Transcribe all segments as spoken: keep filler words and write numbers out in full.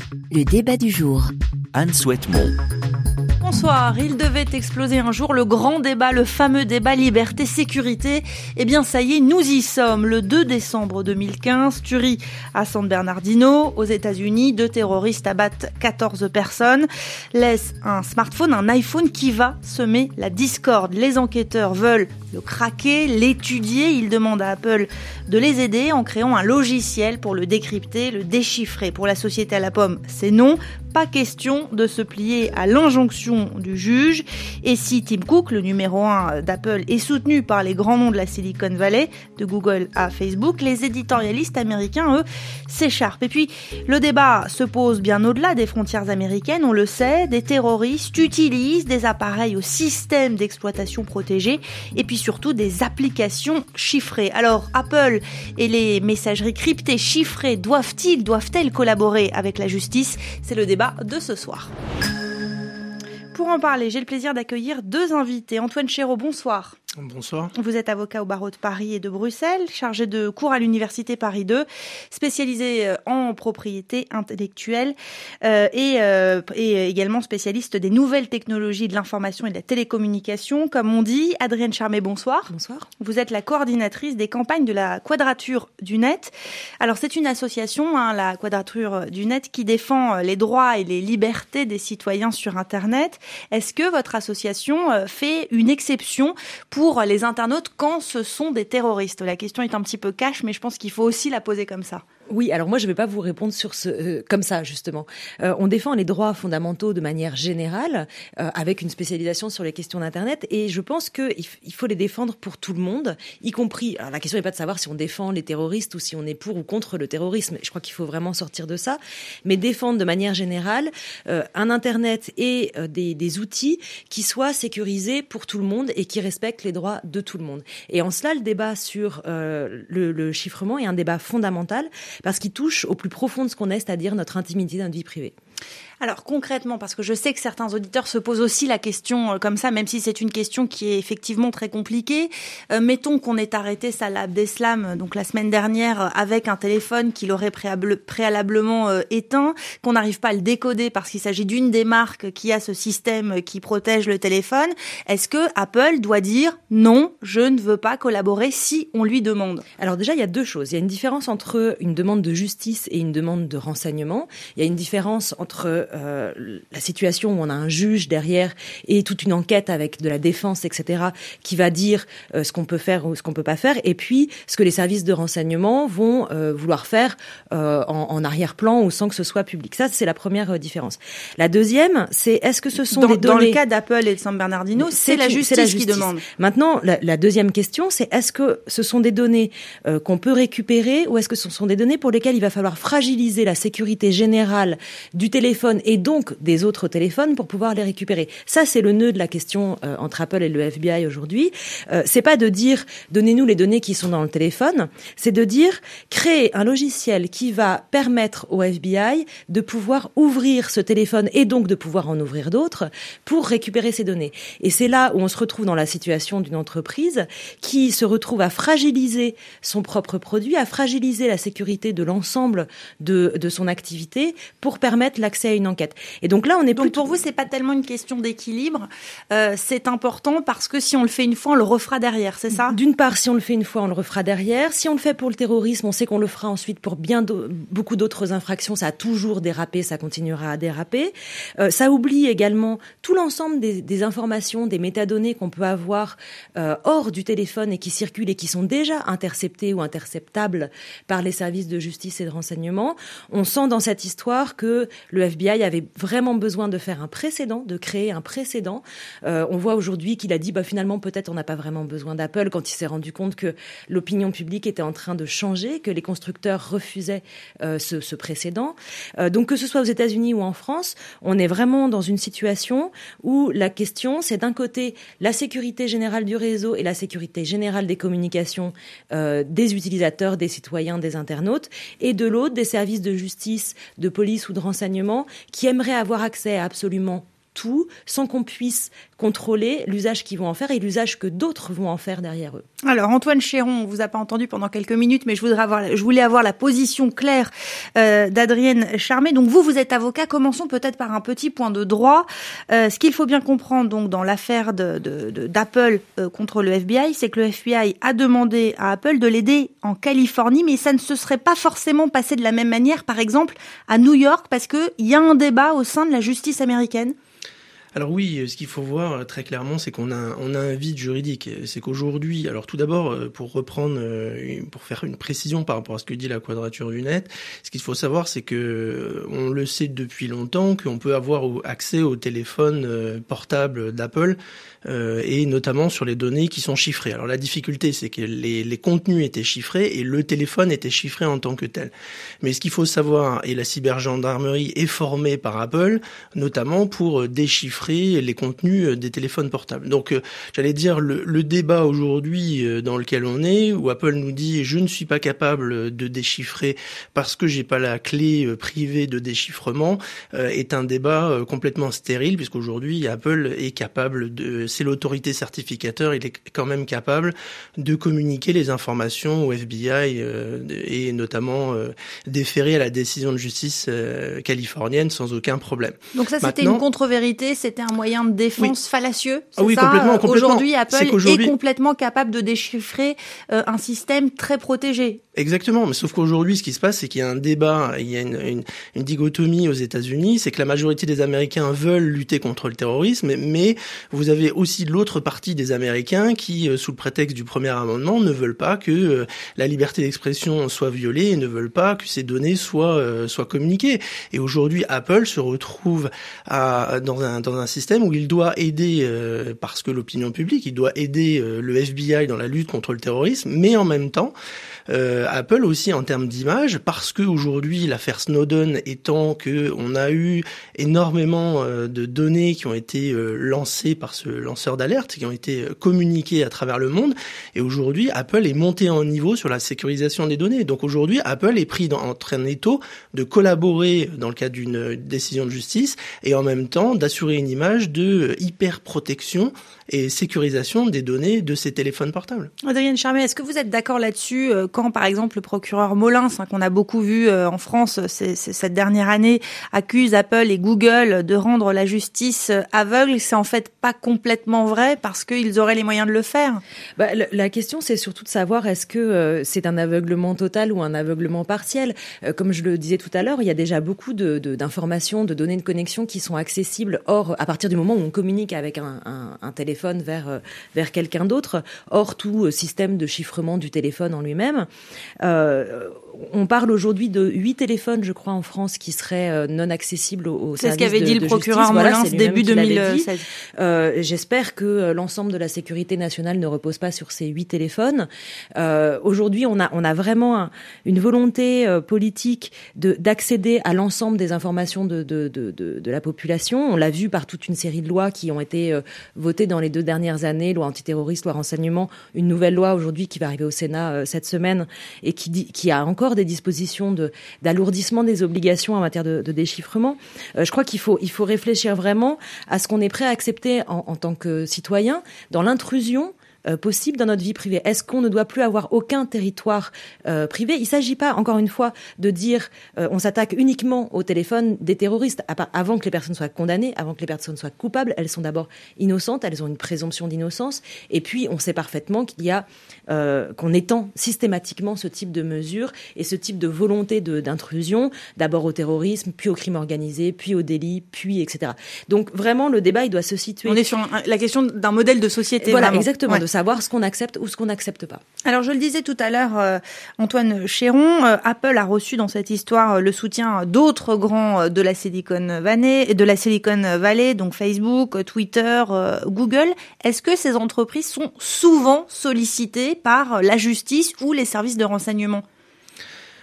Le débat du jour. Anne Souhaitemont. Bonsoir, il devait exploser un jour le grand débat, le fameux débat liberté-sécurité. Eh bien ça y est, nous y sommes. Le deux décembre deux mille quinze, tuerie à San Bernardino, aux États-Unis, deux terroristes abattent quatorze personnes, laissent un smartphone, un iPhone qui va semer la discorde. Les enquêteurs veulent le craquer, l'étudier. Ils demandent à Apple de les aider en créant un logiciel pour le décrypter, le déchiffrer. Pour la société à la pomme, c'est non. Pas question de se plier à l'injonction du juge. Et si Tim Cook, le numéro un d'Apple, est soutenu par les grands noms de la Silicon Valley, de Google à Facebook, les éditorialistes américains, eux, s'écharpent. Et puis, le débat se pose bien au-delà des frontières américaines. On le sait, des terroristes utilisent des appareils au système d'exploitation protégé et puis surtout des applications chiffrées. Alors, Apple et les messageries cryptées chiffrées doivent-ils, doivent-elles collaborer avec la justice ? C'est le débat de ce soir. Pour en parler, j'ai le plaisir d'accueillir deux invités. Antoine Chéreau, bonsoir. Bonsoir. Vous êtes avocat au barreau de Paris et de Bruxelles, chargé de cours à l'université Paris deux, spécialisé en propriété intellectuelle euh, et, euh, et également spécialiste des nouvelles technologies de l'information et de la télécommunication. Comme on dit, Adrienne Charmet, bonsoir. Bonsoir. Vous êtes la coordinatrice des campagnes de la Quadrature du Net. Alors c'est une association, hein, la Quadrature du Net, qui défend les droits et les libertés des citoyens sur Internet. Est-ce que votre association fait une exception pour pour les internautes quand ce sont des terroristes? La question est un petit peu cash, mais je pense qu'il faut aussi la poser comme ça. Oui, alors moi je ne vais pas vous répondre sur ce euh, comme ça justement. Euh, on défend les droits fondamentaux de manière générale, euh, avec une spécialisation sur les questions d'Internet, et je pense que il, f- il faut les défendre pour tout le monde, y compris. Alors la question n'est pas de savoir si on défend les terroristes ou si on est pour ou contre le terrorisme. Je crois qu'il faut vraiment sortir de ça, mais défendre de manière générale euh, un Internet et euh, des, des outils qui soient sécurisés pour tout le monde et qui respectent les droits de tout le monde. Et en cela, le débat sur euh, le, le chiffrement est un débat fondamental, parce qu'il touche au plus profond de ce qu'on est, c'est-à-dire notre intimité, notre vie privée. Alors concrètement, parce que je sais que certains auditeurs se posent aussi la question euh, comme ça, même si c'est une question qui est effectivement très compliquée. Euh, mettons qu'on ait arrêté Salah Abdeslam donc la semaine dernière avec un téléphone qu'il aurait préalable, préalablement euh, éteint, qu'on n'arrive pas à le décoder parce qu'il s'agit d'une des marques qui a ce système qui protège le téléphone. Est-ce que Apple doit dire non, je ne veux pas collaborer si on lui demande? Alors déjà, il y a deux choses. Il y a une différence entre une demande de justice et une demande de renseignement. Il y a une différence entre Euh, la situation où on a un juge derrière et toute une enquête avec de la défense, et cetera, qui va dire euh, ce qu'on peut faire ou ce qu'on peut pas faire, et puis ce que les services de renseignement vont euh, vouloir faire euh, en, en arrière-plan ou sans que ce soit public. Ça, c'est la première euh, différence. La deuxième, c'est est-ce que ce sont dans, des données... Dans le cas d'Apple et de San Bernardino, c'est, c'est, la, justice c'est la justice qui demande. Maintenant, la, la deuxième question, c'est est-ce que ce sont des données euh, qu'on peut récupérer ou est-ce que ce sont des données pour lesquelles il va falloir fragiliser la sécurité générale du téléphone et donc des autres téléphones pour pouvoir les récupérer. Ça, c'est le nœud de la question euh, entre Apple et le F B I aujourd'hui. Euh, c'est pas de dire donnez-nous les données qui sont dans le téléphone, c'est de dire créer un logiciel qui va permettre au F B I de pouvoir ouvrir ce téléphone et donc de pouvoir en ouvrir d'autres pour récupérer ces données. Et c'est là où on se retrouve dans la situation d'une entreprise qui se retrouve à fragiliser son propre produit, à fragiliser la sécurité de l'ensemble de, de son activité pour permettre l'accès à une enquête. Et donc là, on est donc plutôt... pour vous, c'est pas tellement une question d'équilibre. Euh, c'est important parce que si on le fait une fois, on le refera derrière, c'est ça? D'une part, si on le fait une fois, on le refera derrière. Si on le fait pour le terrorisme, on sait qu'on le fera ensuite pour bien do- beaucoup d'autres infractions. Ça a toujours dérapé, ça continuera à déraper. Euh, ça oublie également tout l'ensemble des, des informations, des métadonnées qu'on peut avoir euh, hors du téléphone et qui circulent et qui sont déjà interceptées ou interceptables par les services de justice et de renseignement. On sent dans cette histoire que le F B I avait vraiment besoin de faire un précédent, de créer un précédent. Euh, on voit aujourd'hui qu'il a dit bah, finalement peut-être on n'a pas vraiment besoin d'Apple quand il s'est rendu compte que l'opinion publique était en train de changer, que les constructeurs refusaient euh, ce, ce précédent. Euh, donc que ce soit aux États-Unis ou en France, on est vraiment dans une situation où la question c'est d'un côté la sécurité générale du réseau et la sécurité générale des communications euh, des utilisateurs, des citoyens, des internautes, et de l'autre des services de justice, de police ou de renseignement qui aimeraient avoir accès à absolument tout sans qu'on puisse contrôler l'usage qu'ils vont en faire et l'usage que d'autres vont en faire derrière eux. Alors Antoine Chéron, on vous a pas entendu pendant quelques minutes, mais je voudrais avoir, je voulais avoir la position claire euh, d'Adrienne Charmet. Donc vous, vous êtes avocat. Commençons peut-être par un petit point de droit. Euh, ce qu'il faut bien comprendre donc dans l'affaire de, de, de, d'Apple euh, contre le F B I, c'est que le F B I a demandé à Apple de l'aider en Californie, mais ça ne se serait pas forcément passé de la même manière, par exemple à New York, parce que il y a un débat au sein de la justice américaine. Alors oui, ce qu'il faut voir très clairement, c'est qu'on a, on a un vide juridique. C'est qu'aujourd'hui, alors tout d'abord, pour reprendre, pour faire une précision par rapport à ce que dit la Quadrature du Net, ce qu'il faut savoir, c'est que on le sait depuis longtemps qu'on peut avoir accès au téléphone portable d'Apple euh, et notamment sur les données qui sont chiffrées. Alors la difficulté, c'est que les, les contenus étaient chiffrés et le téléphone était chiffré en tant que tel. Mais ce qu'il faut savoir, et la cybergendarmerie est formée par Apple, notamment pour déchiffrer les contenus des téléphones portables. Donc, euh, j'allais dire, le, le débat aujourd'hui euh, dans lequel on est, où Apple nous dit « je ne suis pas capable de déchiffrer parce que j'ai pas la clé euh, privée de déchiffrement euh, », est un débat euh, complètement stérile, puisqu'aujourd'hui, Apple est capable de, c'est l'autorité certificateur, il est quand même capable de communiquer les informations au F B I euh, et notamment euh, déférer à la décision de justice euh, californienne sans aucun problème. Donc ça, c'était Maintenant, une contre-vérité, c'est C'était un moyen de défense oui. fallacieux, c'est ah oui, ça complètement, complètement. Aujourd'hui, Apple qu'aujourd'hui... est complètement capable de déchiffrer euh, un système très protégé. Exactement, mais sauf qu'aujourd'hui, ce qui se passe, c'est qu'il y a un débat, il y a une, une, une dichotomie aux États-Unis, c'est que la majorité des Américains veulent lutter contre le terrorisme, mais vous avez aussi l'autre partie des Américains qui, sous le prétexte du premier amendement, ne veulent pas que la liberté d'expression soit violée et ne veulent pas que ces données soient, soient communiquées. Et aujourd'hui, Apple se retrouve à, dans un dans un système où il doit aider, euh, parce que l'opinion publique, il doit aider euh, le F B I dans la lutte contre le terrorisme, mais en même temps, euh, Apple aussi en termes d'image, parce que aujourd'hui l'affaire Snowden étant que on a eu énormément euh, de données qui ont été euh, lancées par ce lanceur d'alerte, qui ont été euh, communiquées à travers le monde, et aujourd'hui Apple est monté en niveau sur la sécurisation des données. Donc aujourd'hui Apple est pris dans, entre un étau de collaborer dans le cadre d'une décision de justice et en même temps d'assurer une image de hyper protection et sécurisation des données de ces téléphones portables. Adrienne Charmet, est-ce que vous êtes d'accord là-dessus euh, quand, par exemple, le procureur Molins, hein, qu'on a beaucoup vu euh, en France c'est, c'est, cette dernière année, accuse Apple et Google de rendre la justice aveugle, c'est en fait pas complètement vrai parce qu'ils auraient les moyens de le faire? Bah, la question, c'est surtout de savoir est-ce que euh, c'est un aveuglement total ou un aveuglement partiel. Euh, comme je le disais tout à l'heure, il y a déjà beaucoup de, de, d'informations, de données de connexion qui sont accessibles. Or, à partir du moment où on communique avec un, un, un téléphone vers vers quelqu'un d'autre, hors tout système de chiffrement du téléphone en lui-même. Euh, on parle aujourd'hui de huit téléphones, je crois, en France qui seraient non accessibles au service de justice. C'est ce qu'avait dit le procureur Molins début deux mille seize. Euh, j'espère que l'ensemble de la sécurité nationale ne repose pas sur ces huit téléphones. Euh, aujourd'hui, on a on a vraiment un, une volonté euh, politique de d'accéder à l'ensemble des informations de de de de, de la population. On l'a vu par toute une série de lois qui ont été euh, votées dans les deux dernières années, loi antiterroriste, loi renseignement, une nouvelle loi aujourd'hui qui va arriver au Sénat euh, cette semaine et qui dit, qui a encore des dispositions de d'alourdissement des obligations en matière de, de déchiffrement. Euh, je crois qu'il faut il faut réfléchir vraiment à ce qu'on est prêt à accepter en, en tant que citoyen dans l'intrusion Euh, possible dans notre vie privée. Est-ce qu'on ne doit plus avoir aucun territoire euh, privé? Il ne s'agit pas, encore une fois, de dire euh, on s'attaque uniquement au téléphone des terroristes à part, avant que les personnes soient condamnées, avant que les personnes soient coupables. Elles sont d'abord innocentes, elles ont une présomption d'innocence. Et puis, on sait parfaitement qu'il y a euh, qu'on étend systématiquement ce type de mesures et ce type de volonté de, d'intrusion, d'abord au terrorisme, puis au crime organisé, puis au délit, puis et cetera. Donc, vraiment, le débat, il doit se situer. On est sur un, la question d'un modèle de société. Voilà, vraiment. exactement. Ouais. De savoir ce qu'on accepte ou ce qu'on n'accepte pas. Alors, je le disais tout à l'heure, euh, Antoine Chéron, euh, Apple a reçu dans cette histoire euh, le soutien d'autres grands euh, de la Silicon Valley, de la Silicon Valley, donc Facebook, euh, Twitter, euh, Google. Est-ce que ces entreprises sont souvent sollicitées par la justice ou les services de renseignement ?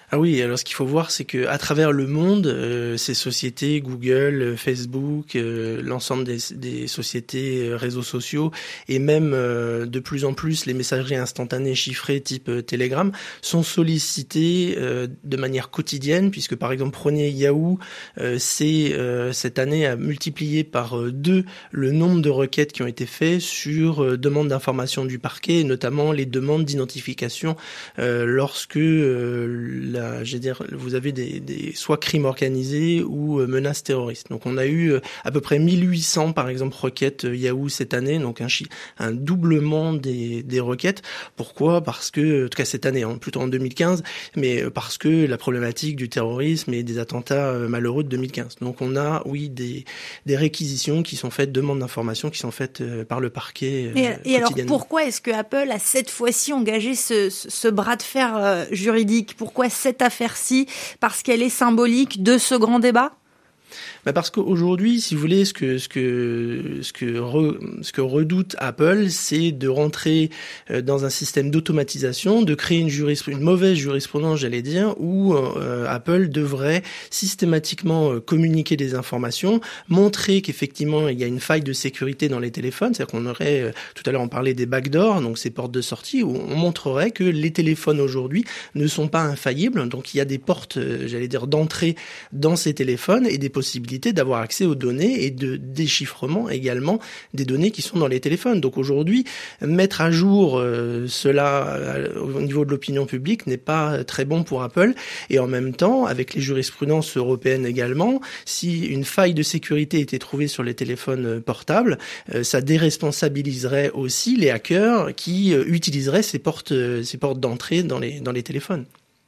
Ah oui, alors ce qu'il faut voir, c'est que à travers le monde, euh, ces sociétés, Google, Facebook, euh, l'ensemble des, des sociétés, euh, réseaux sociaux, et même euh, de plus en plus les messageries instantanées chiffrées type euh, Telegram, sont sollicitées euh, de manière quotidienne, puisque par exemple prenez Yahoo, euh, c'est euh, cette année a multiplié par euh, deux le nombre de requêtes qui ont été faites sur euh, demande d'information du parquet, et notamment les demandes d'identification euh, lorsque euh, La, je veux dire, vous avez des, des soit crimes organisés ou euh, menaces terroristes. Donc on a eu euh, à peu près mille huit cents par exemple requêtes euh, Yahoo cette année, donc un, chi- un doublement des, des requêtes. Pourquoi ? Parce que, en tout cas cette année, hein, plutôt en deux mille quinze, mais euh, parce que la problématique du terrorisme et des attentats euh, malheureux de deux mille quinze. Donc on a, oui, des, des réquisitions qui sont faites, demandes d'informations qui sont faites euh, par le parquet. Euh, et, et alors pourquoi est-ce que Apple a cette fois-ci engagé ce, ce, ce bras de fer euh, juridique ? Pourquoi cette affaire-ci, parce qu'elle est symbolique de ce grand débat ? Bah parce qu'aujourd'hui, si vous voulez, ce que ce que ce que re, ce que redoute Apple, c'est de rentrer dans un système d'automatisation, de créer une juris, une mauvaise jurisprudence, j'allais dire, où euh, Apple devrait systématiquement communiquer des informations, montrer qu'effectivement il y a une faille de sécurité dans les téléphones, c'est-à-dire qu'on aurait, tout à l'heure on parlait des backdoors, donc ces portes de sortie, où on montrerait que les téléphones aujourd'hui ne sont pas infaillibles, donc il y a des portes, j'allais dire, d'entrée dans ces téléphones et des possibilités d'avoir accès aux données et de déchiffrement également des données qui sont dans les téléphones. Donc aujourd'hui, mettre à jour euh, cela euh, au niveau de l'opinion publique n'est pas très bon pour Apple. Et en même temps, avec les jurisprudences européennes également, si une faille de sécurité était trouvée sur les téléphones portables, euh, ça déresponsabiliserait aussi les hackers qui euh, utiliseraient ces portes, euh, ces portes d'entrée dans les, dans les téléphones.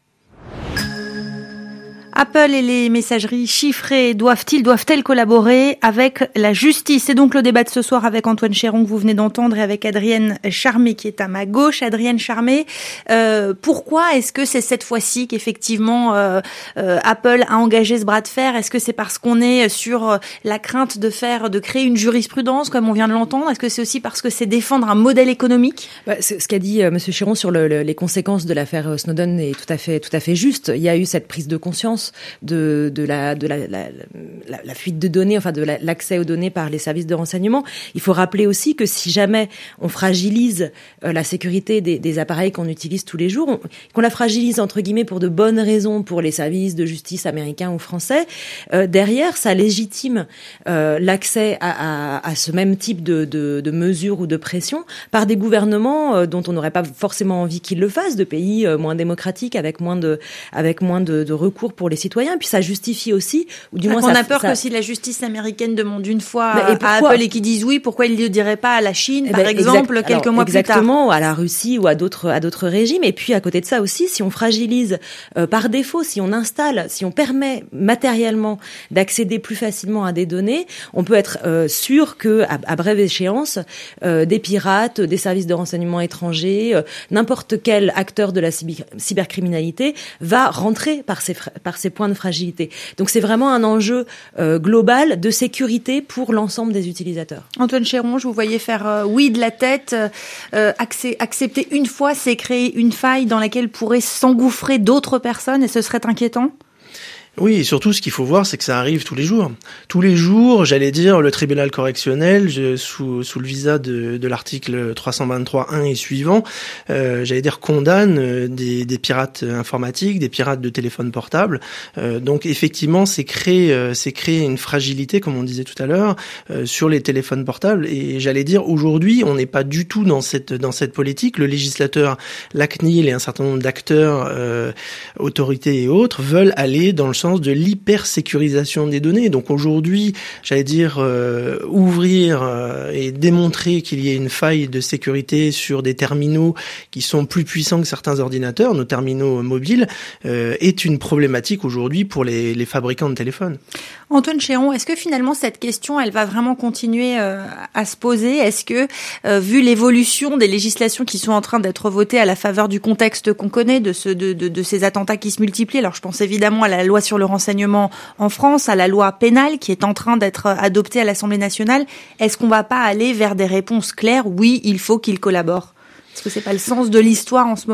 Apple et les messageries chiffrées doivent-ils, doivent-elles collaborer avec la justice ? C'est donc le débat de ce soir avec Antoine Chéron que vous venez d'entendre et avec Adrienne Charmé qui est à ma gauche. Adrienne Charmé, euh, pourquoi est-ce que c'est cette fois-ci qu'effectivement euh, euh, Apple a engagé ce bras de fer ? Est-ce que c'est parce qu'on est sur la crainte de faire, de créer une jurisprudence comme on vient de l'entendre ? Est-ce que c'est aussi parce que c'est défendre un modèle économique ? Bah, ce qu'a dit euh, Monsieur Chéron sur le, le, les conséquences de l'affaire Snowden est tout à fait, tout à fait juste. Il y a eu cette prise de conscience de, de, la, de la, la, la, la fuite de données, enfin de la, l'accès aux données par les services de renseignement. Il faut rappeler aussi que si jamais on fragilise euh, la sécurité des, des appareils qu'on utilise tous les jours, on, qu'on la fragilise entre guillemets pour de bonnes raisons pour les services de justice américains ou français, euh, derrière ça légitime euh, l'accès à, à, à ce même type de, de, de mesures ou de pression par des gouvernements euh, dont on n'aurait pas forcément envie qu'ils le fassent, de pays euh, moins démocratiques avec moins de, avec moins de, de recours pour les citoyens. Puis ça justifie aussi, ou du moins on ça, a peur ça... que si la justice américaine demande une fois Mais à Apple et qu'ils disent oui, pourquoi ils ne le diraient pas à la Chine, eh par ben, exemple, exact... quelques Alors, mois plus tard. Exactement, à la Russie ou à d'autres à d'autres régimes. Et puis à côté de ça aussi, si on fragilise euh, par défaut, si on installe, si on permet matériellement d'accéder plus facilement à des données, on peut être euh, sûr que à, à brève échéance, euh, des pirates, des services de renseignement étrangers, euh, n'importe quel acteur de la cyber- cybercriminalité va rentrer par ces fra- par ces points de fragilité. Donc c'est vraiment un enjeu euh, global de sécurité pour l'ensemble des utilisateurs. Antoine Chéron, je vous voyais faire euh, oui de la tête. Euh, accé- accepter une fois, c'est créer une faille dans laquelle pourraient s'engouffrer d'autres personnes et ce serait inquiétant ? Oui, et surtout, ce qu'il faut voir, c'est que ça arrive tous les jours. Tous les jours, j'allais dire, le tribunal correctionnel, je, sous, sous le visa de, de l'article trois cent vingt-trois point un et suivant, euh, j'allais dire, condamne euh, des, des pirates informatiques, des pirates de téléphones portables. Euh, donc, effectivement, c'est créer, euh, c'est créer une fragilité, comme on disait tout à l'heure, euh, sur les téléphones portables. Et j'allais dire, aujourd'hui, on n'est pas du tout dans cette dans cette politique. Le législateur, la C N I L et un certain nombre d'acteurs, euh, autorités et autres, veulent aller dans le sens de l'hypersécurisation des données. Donc aujourd'hui, j'allais dire euh, ouvrir euh, et démontrer qu'il y ait une faille de sécurité sur des terminaux qui sont plus puissants que certains ordinateurs, nos terminaux mobiles, euh, est une problématique aujourd'hui pour les, les fabricants de téléphones. Antoine Chéron, est-ce que finalement cette question, elle va vraiment continuer euh, à se poser ? Est-ce que, euh, vu l'évolution des législations qui sont en train d'être votées à la faveur du contexte qu'on connaît, de, ce, de, de, de ces attentats qui se multiplient, alors je pense évidemment à la loi sur le renseignement en France, à la loi pénale qui est en train d'être adoptée à l'Assemblée nationale, est-ce qu'on va pas aller vers des réponses claires ? Oui, il faut qu'ils collaborent. Est-ce que c'est pas le sens de l'histoire en ce moment ?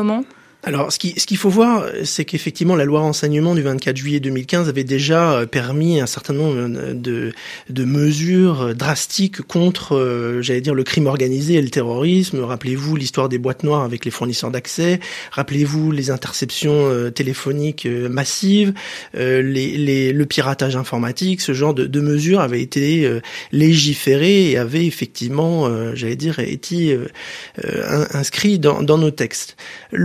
Alors, ce qui, ce qu'il faut voir, c'est qu'effectivement, la loi renseignement du vingt-quatre juillet deux mille quinze avait déjà permis un certain nombre de, de mesures drastiques contre, euh, j'allais dire, le crime organisé et le terrorisme. Rappelez-vous l'histoire des boîtes noires avec les fournisseurs d'accès. Rappelez-vous les interceptions euh, téléphoniques euh, massives, euh, les, les, le piratage informatique. Ce genre de, de mesures avaient été euh, légiférées et avaient effectivement, euh, j'allais dire, été euh, euh, inscrits dans, dans nos textes.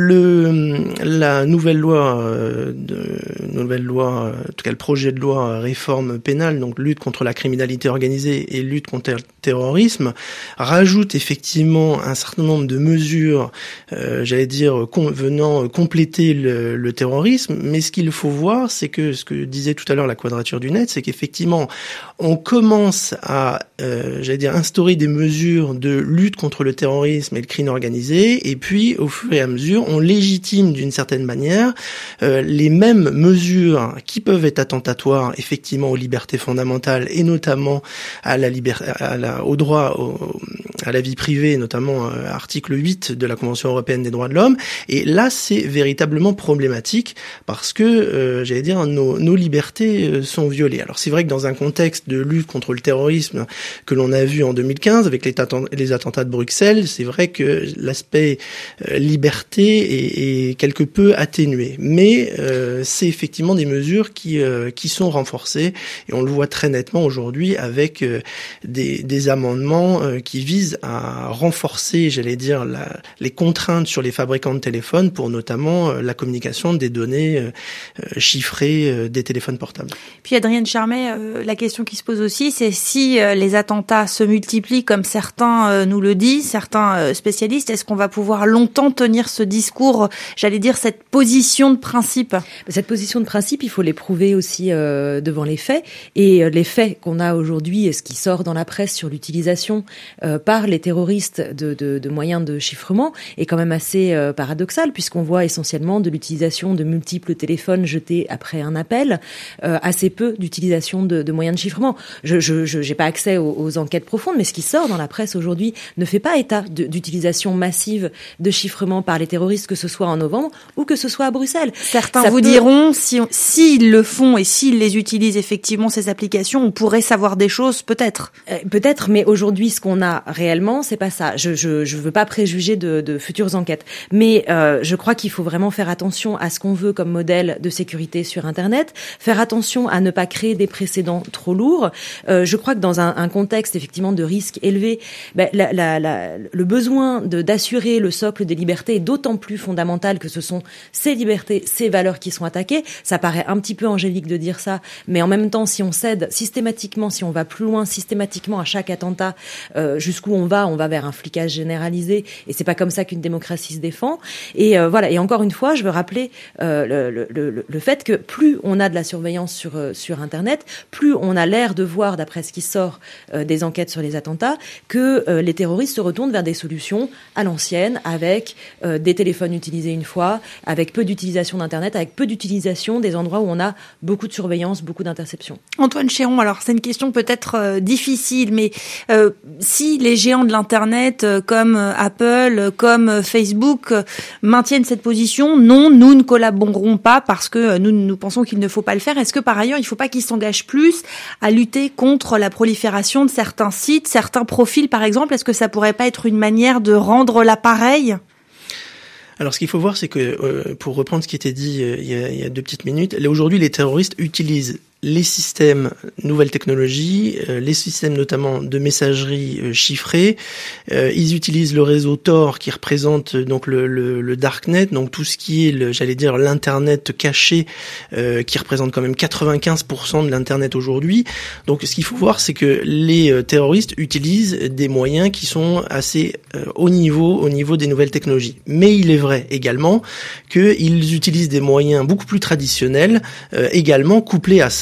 Le La nouvelle loi, euh, de, nouvelle loi, en tout cas le projet de loi réforme pénale, donc lutte contre la criminalité organisée et lutte contre le terrorisme, rajoute effectivement un certain nombre de mesures, euh, j'allais dire, com- venant compléter le, le terrorisme. Mais ce qu'il faut voir, c'est que ce que disait tout à l'heure la Quadrature du Net, c'est qu'effectivement, on commence à, euh, j'allais dire, instaurer des mesures de lutte contre le terrorisme et le crime organisé, et puis au fur et à mesure, on légitime d'une certaine manière euh, les mêmes mesures qui peuvent être attentatoires effectivement aux libertés fondamentales et notamment à la liberté, à la, au droit au, à la vie privée, notamment euh, article huit de la Convention européenne des droits de l'homme. Et là, c'est véritablement problématique parce que, euh, j'allais dire, nos, nos libertés euh, sont violées. Alors c'est vrai que dans un contexte de lutte contre le terrorisme que l'on a vu en deux mille quinze avec les, attent- les attentats de Bruxelles, c'est vrai que l'aspect euh, liberté est, est quelque peu atténué, mais euh, c'est effectivement des mesures qui euh, qui sont renforcées et on le voit très nettement aujourd'hui avec euh, des des amendements euh, qui visent à renforcer, j'allais dire, la, les contraintes sur les fabricants de téléphones pour notamment euh, la communication des données euh, chiffrées euh, des téléphones portables. Puis Adrienne Charmet, euh, la question qui se pose aussi, c'est si euh, les attentats se multiplient comme certains euh, nous le disent, certains euh, spécialistes, est-ce qu'on va pouvoir longtemps tenir ce discours, j'allais dire cette position de principe? Cette position de principe, il faut l'éprouver aussi euh, devant les faits. Et euh, les faits qu'on a aujourd'hui, ce qui sort dans la presse sur l'utilisation euh, par les terroristes de, de, de moyens de chiffrement, est quand même assez euh, paradoxal, puisqu'on voit essentiellement de l'utilisation de multiples téléphones jetés après un appel, euh, assez peu d'utilisation de, de moyens de chiffrement. Je je je j'ai pas accès aux, aux enquêtes profondes, mais ce qui sort dans la presse aujourd'hui ne fait pas état de, d'utilisation massive de chiffrement par les terroristes, que ce soit en novembre ou que ce soit à Bruxelles. Certains Ça vous peut... diront, si on, s'ils le font et s'ils les utilisent effectivement, ces applications, on pourrait savoir des choses, peut-être. Euh, peut-être, mais aujourd'hui, ce qu'on a réellement, c'est pas ça. Je je je veux pas préjuger de, de futures enquêtes, mais euh, je crois qu'il faut vraiment faire attention à ce qu'on veut comme modèle de sécurité sur Internet, faire attention à ne pas créer des précédents trop lourds. Euh, je crois que dans un, un contexte effectivement de risque élevé, ben, la, la, la, le besoin de d'assurer le socle des libertés est d'autant plus fondamental que ce sont ces libertés, ces valeurs qui sont attaquées. Ça paraît un petit peu angélique de dire ça, mais en même temps, si on cède systématiquement, si on va plus loin systématiquement à chaque attentat, euh, jusqu'où on va, on va vers un flicage généralisé, et c'est pas comme ça qu'une démocratie se défend. Et euh, voilà. Et encore une fois, je veux rappeler euh, le, le, le, le fait que plus on a de la surveillance sur euh, sur Internet, plus on a l'air de voir, d'après ce qui sort euh, des enquêtes sur les attentats, que euh, les terroristes se retournent vers des solutions à l'ancienne, avec euh, des téléphones utilisés une fois, avec peu d'utilisation d'Internet, avec peu d'utilisation des endroits où on a beaucoup de surveillance, beaucoup d'interceptions. Antoine Chéron, alors c'est une question peut-être euh, difficile, mais euh, si les géants de l'Internet euh, comme euh, Apple, euh, comme euh, Facebook euh, maintiennent cette position, non, nous ne collaborerons pas parce que euh, nous, nous pensons qu'il ne faut pas le faire. Est-ce que par ailleurs, il ne faut pas qu'ils s'engagent plus à lutter contre la prolifération de certains sites, certains profils par exemple? Est-ce que ça pourrait pas être une manière de rendre l'appareil? Alors, ce qu'il faut voir, c'est que, euh, pour reprendre ce qui était dit euh, il, y a, il y a deux petites minutes, là, aujourd'hui, les terroristes utilisent les systèmes nouvelles technologies, euh, les systèmes notamment de messagerie euh, chiffrée. Euh, ils utilisent le réseau Tor qui représente euh, donc le, le, le darknet, donc tout ce qui est, le, j'allais dire, l'internet caché, euh, qui représente quand même quatre-vingt-quinze pour cent de l'internet aujourd'hui. Donc, ce qu'il faut voir, c'est que les euh, terroristes utilisent des moyens qui sont assez euh, haut niveau, au niveau des nouvelles technologies. Mais il est vrai également qu'ils utilisent des moyens beaucoup plus traditionnels, euh, également couplés à ça.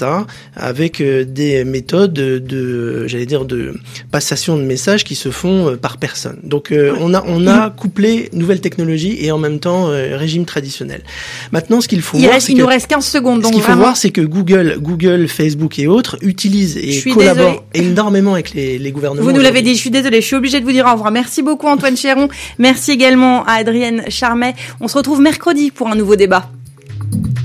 cetera, avec euh, des méthodes de, j'allais dire, de passation de messages qui se font euh, par personne. Donc euh, on a on a couplé nouvelles technologies et en même temps euh, régime traditionnel. Maintenant, ce qu'il faut il voir, reste, c'est il que, nous reste quinze secondes. Donc ce qu'il faut vraiment... voir, c'est que Google, Google, Facebook et autres utilisent et collaborent désolée. énormément avec les, les gouvernements. Vous nous l'avez dit, je suis désolée, je suis obligée de vous dire au revoir. Merci beaucoup Antoine Chéron, merci également à Adrienne Charmet. On se retrouve mercredi pour un nouveau débat.